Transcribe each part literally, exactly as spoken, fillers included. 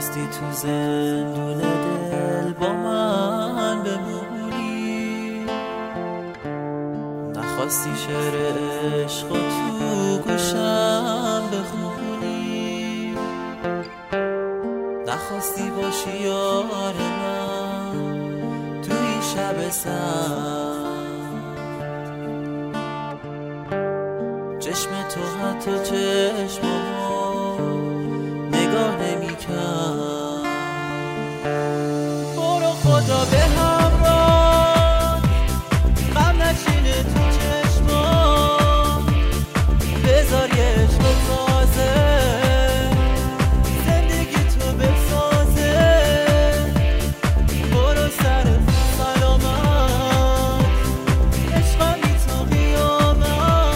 نخواستی تو زندون دل با من بمونی، نخواستی شعر عشق و تو گوشم بخونی، نخواستی باشی یار من توی شب سرد، چشم تو حتی چشممو نگاه نمی کرد. برو خدا به همراه غم نشینه تو چشمم، بذار یه عشق تازه زندگی تو بسازه. برو سر سلامت عشقم بی تو قیامت.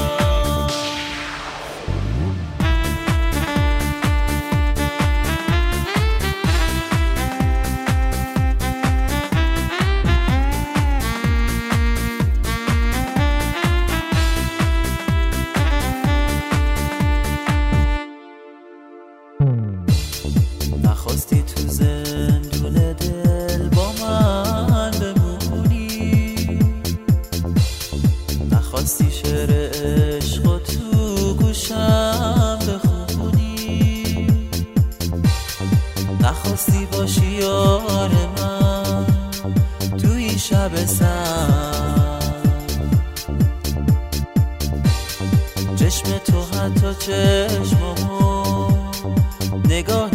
نخواستی تو زندون دل با من بمونی، نخواستی شعر عشق و تو گوشم بخونی، نخواستی باشی یار من توی شب سرد، چشم تو حتی چشممو نگاه